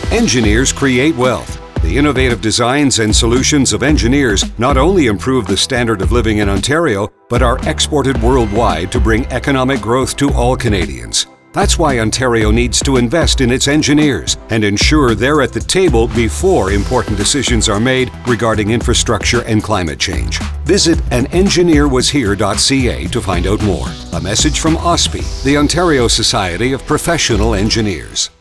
Engineers create wealth. The innovative designs and solutions of engineers not only improve the standard of living in Ontario, but are exported worldwide to bring economic growth to all Canadians. That's why Ontario needs to invest in its engineers and ensure they're at the table before important decisions are made regarding infrastructure and climate change. Visit anengineerwashere.ca to find out more. A message from OSPI, the Ontario Society of Professional Engineers.